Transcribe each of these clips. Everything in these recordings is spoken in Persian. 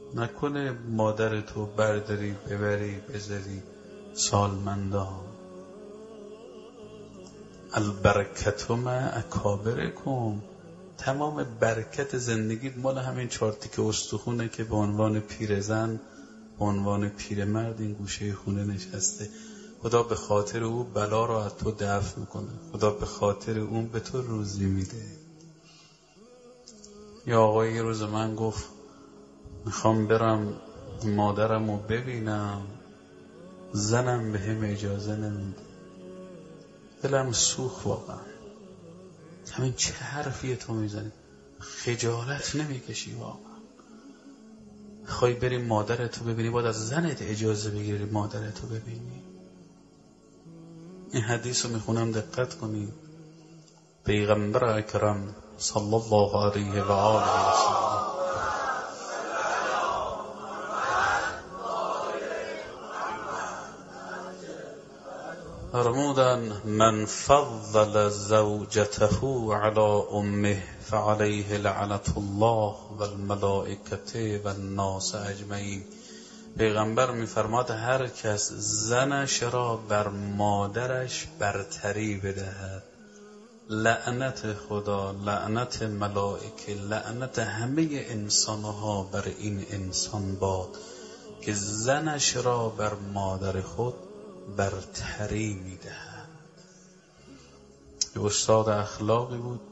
نکنه مادر تو برداری ببری بذاری سالمنده ها. البرکت مع اکابرکم، تمام برکت زندگیت مال همین 4 تیکه استخونه که به عنوان پیرزن به عنوان پیرمرد این گوشه خونه نشسته. خدا به خاطر او بلا رو از تو دفع میکنه، خدا به خاطر اون به تو روزی میده. یا آقای یه روز من گفت میخوام برم مادرم رو ببینم، زنم به هم اجازه نمیده. دلم سوخت واقعا. همین چه حرفیه تو میزنی؟ خجالت نمیکشی واقعا؟ خواهی بری مادرتو ببینی باید از زنت اجازه بگیری مادرتو ببینی؟ این حدیث رو میخونم دقت کنید. پیغمبر اکرم صلی الله علیه و آله و سلم فرمودن من فضل زوجته علی امه فعلیه لعنت الله و الملائکه و الناس اجمعین. پیغمبر میفرماد هر کس زنش را بر مادرش برتری بدهد، لعنت خدا، لعنت ملائکه، لعنت همه انسانها بر این انسان باد که زنش را بر مادر خود برتری میدهد. یه استاد اخلاقی بود،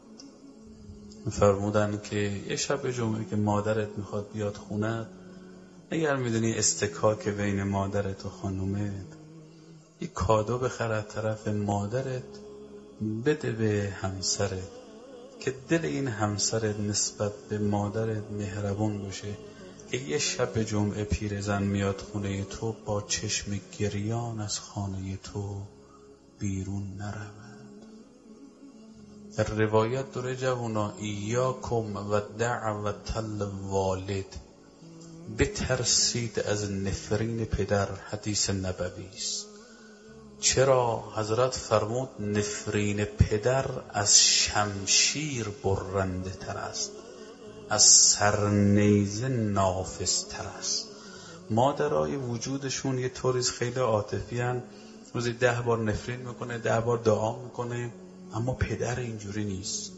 فرمودن که یه شب جمعه که مادرت میخواد بیاد خونت، اگر میدونی استکاک بین مادرت و خانومت، یه کادو بخر از طرف مادرت بده به همسرت که دل این همسرت نسبت به مادرت مهربون باشه که یه شب جمعه پیرزن میاد خونه تو با چشم گریان از خانه تو بیرون نرود. در روایت داره جوانا ایاکم و دعوت الوالد، بترسید از نفرین پدر. حدیث نبوی است. چرا؟ حضرت فرمود نفرین پدر از شمشیر برنده تر است، از سرنیزه نافذ تر است. مادرای وجودشون یه طوریز خیلی عاطفی هن، روزی 10 بار نفرین میکنه، 10 بار دعا میکنه، اما پدر اینجوری نیست.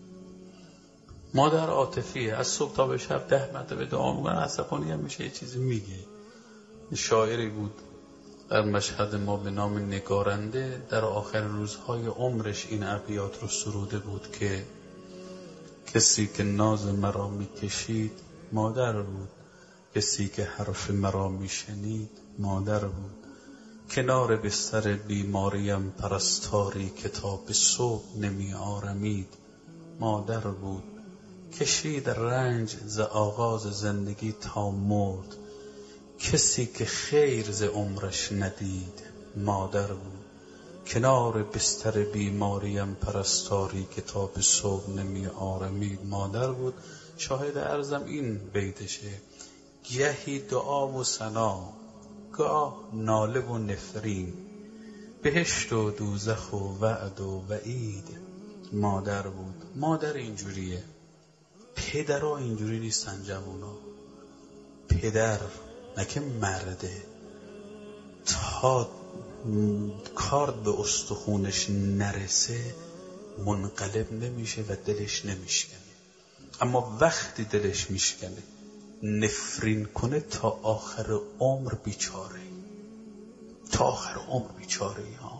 مادر عاطفیه، از صبح تا به شب 10 مرتبه دعا میکنه، عصبانی هم میشه، یه چیزی میگه. شاعری بود در مشهد ما به نام نگارنده، در آخر روزهای عمرش این ابیات رو سروده بود که کسی که ناز مرا میکشید مادر بود، کسی که حرف مرا میشنید مادر بود، کنار بستر بیماریم پرستاری که تا به صبح نمی آرمید مادر بود، کشید رنج ز آغاز زندگی تا مرد، کسی که خیر ز عمرش ندید مادر بود، کنار بستر بیماریم پرستاری که تا به صبح نمی آرمید مادر بود. شاهد عرضم این بیتشه، گهی دعا و ثنا، گاه ناله و نفرین، بهشت و دوزخ و وعد و وعید مادر بود. مادر اینجوریه، پدرها اینجوری نیستن جوانا. پدر نه که مرده، تا کار به استخونش نرسه منقلب نمیشه و دلش نمیشکنه، اما وقتی دلش میشکنه نفرین کنه تا آخر عمر بیچاره، تا آخر عمر بیچاره ها.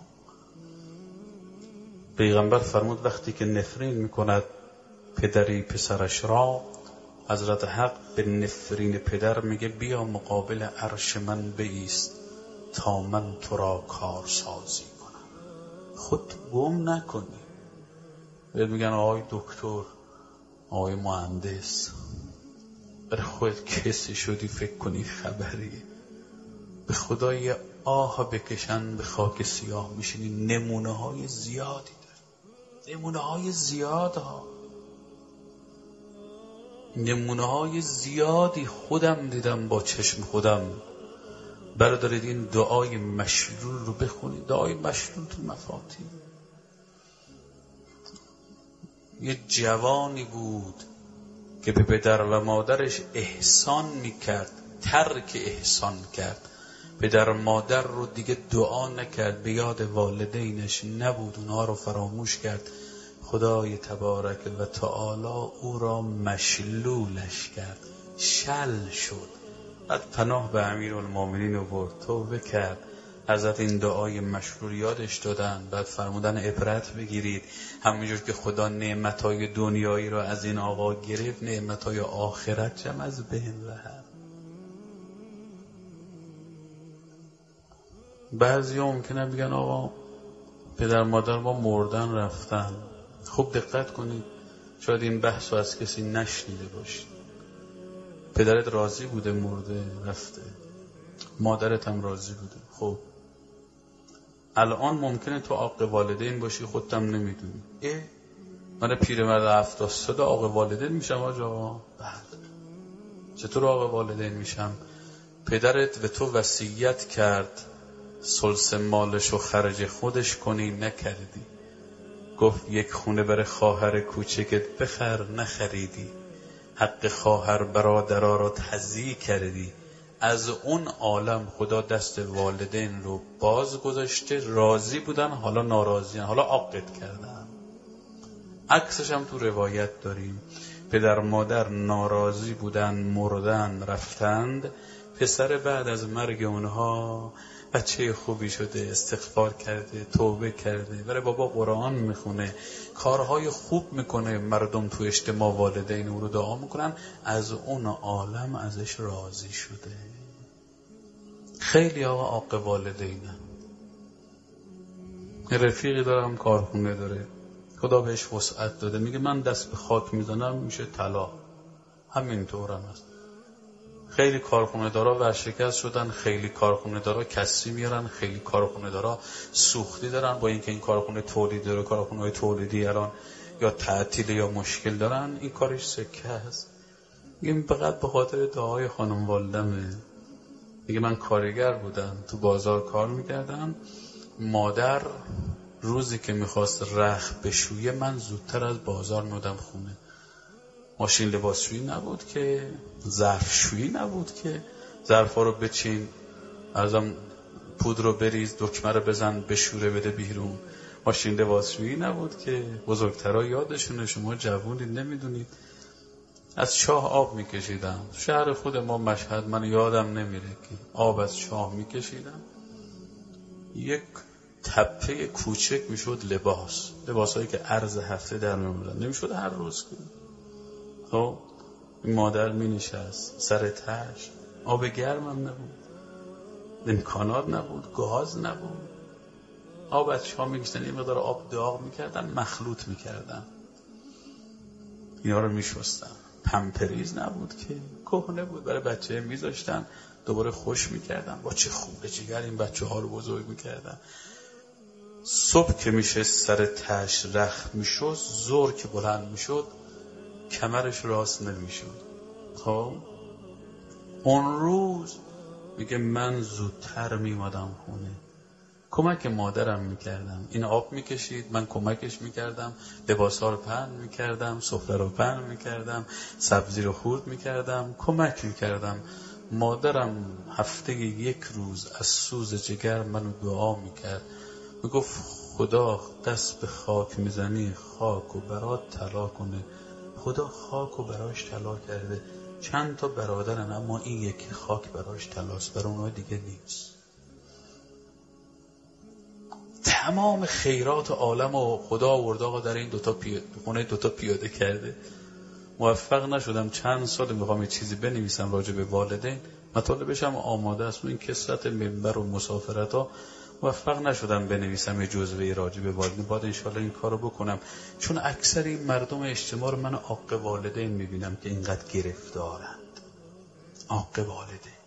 پیغمبر فرمود وقتی که نفرین میکند پدری پسرش را، حضرت حق به نفرین پدر میگه بیا مقابل عرش من بایست تا من تو را کارسازی کنم. خود گم نکنی. بهت میگن آقای دکتر، آقای مهندس، برای خودت کسی شدی فکر کنی خبریه. به خدا یه آه بکشن به خاک سیاه میشینی. نمونه های زیادی داره، نمونه های زیاد ها، نمونه های زیادی خودم دیدم با چشم خودم. بردارید این دعای مشلول رو بخونید، دعای مشلول تو مفاتیح. یه جوانی بود که به پدر و مادرش احسان میکرد، ترک احسان کرد. پدر و مادر رو دیگه دعا نکرد، به یاد والدینش نبود، اونها رو فراموش کرد. خدای تبارک و تعالی او را مشلولش کرد، شل شد. بعد پناه به امیرالمومنین آورد، توبه کرد. حضرت این دعای مشلول یادش دادن، بعد فرمودن عبرت بگیرید. همینجور که خدا نعمتهای دنیایی را از این آقا گرفت، نعمتهای آخرت هم از بین رفت. بعضی ها ممکنه بگن آقا پدر مادر ما مردن رفتن. خوب دقت کنید، شاید این بحث رو از کسی نشنیده باشید. پدرت راضی بوده مرده رفته، مادرت هم راضی بوده. خب الان ممکنه تو عاق والدین باشی، خودت هم نمیدونی. من پیرمرد 70 ساله عاق والدین میشم آقا؟ بله. چطور عاق والدین میشم؟ پدرت به تو وصیت کرد ثلث مالش رو خرج خودش کنی، نکردی. گفت یک خونه برای خواهر کوچکت بخر، نخریدی. حق خواهر برادرها را تضییع کردی. از اون عالم خدا دست والدین رو باز گذاشته، راضی بودن حالا ناراضیان، حالا عاقت کردن. عکسش هم تو روایت داریم، پدر مادر ناراضی بودن، مردن، رفتند. پسر بعد از مرگ اونها بچه خوبی شده، استغفار کرده، توبه کرده، برای بابا قرآن میخونه، کارهای خوب میکنه. مردم تو اجتماع والدین او رو دعا میکنن، از اون عالم ازش راضی شده. خیلی آقا عاق والدینم. رفیقی دارم کارخونه داره، خدا بهش وسعت داده، میگه من دست به خاک میزنم میشه طلاق. همینطورم هست. خیلی کارخونه دارا ورشکست شدن، خیلی کارخونه دارا کسری میارن، خیلی کارخونه دارا سوختی دارن. با اینکه این کارخونه تولید داره، کارخونه های تولیدی الان یا تعطیل یا مشکل دارن، این کارش سکه است. میگه فقط به خاطر دعای خانم والدمه. میگه من کارگر بودم، تو بازار کار میکردم. مادر روزی که میخواست رخت بشویه، من زودتر از بازار میادم خونه. ماشین لباسشویی نبود که، ظرفشویی نبود که ظرفا رو بچین، ازم پودر رو بریز، دکمه رو بزن، بشوره بده بیرون. ماشین لباسشویی نبود که. بزرگترها یادشونه، شما جوونید نمیدونید. از چاه آب میکشیدم. شهر خود ما مشهد، من یادم نمیره که آب از چاه میکشیدم. یک تپه کوچک میشد لباسایی که عرض هفته در میومدن، نمیشد هر روز که. خب این مادر می نشست سر تشت، آب گرم هم نبود، امکانات نبود، گاز نبود. آب از چاه می کشیدن، یه مقدار آب داغ می کردن، مخلوط می کردن، اینا رو می شستن. پمپریز نبود که، کهنه بود، برای بچه می ذاشتن، دوباره خوش می کردن. با چه خوب جگر این بچه ها رو بزرگ می کردن. صبح که میشه سر تشت رخت می شد، ظهر که بلند می شد کمرش راست نمیشد. خب اون روز میگه من زودتر میمادم خونه، کمک مادرم میکردم. این آب میکشید، من کمکش میکردم، لباسا رو پهن میکردم، سفره رو پهن میکردم، سبزی رو خورد میکردم، کمک میکردم. مادرم هفته یک روز از سوز جگر منو دعا میکرد، میگفت خدا دست به خاک میزنی، خاک و برات طلا کنه. خدا خاک و براش طلا کرده. چند تا برادرن، اما این یکی خاک براش طلاست، برای اونها دیگه نیست. تمام خیرات عالم و خدا آورده آقا در این دوتا پیاده کرده. موفق نشدم، چند سال میخوام یه چیزی بنویسم راجع به والدین، مطالبش هم آماده است، این کثرت منبر و مسافرت ها. موفق نشدم بنویسم یه جزوه راجع به والدین. باید انشالله این کارو بکنم، چون اکثر این مردم اجتماع رو من عاق والدین میبینم که اینقدر گرفتارند. عاق والدین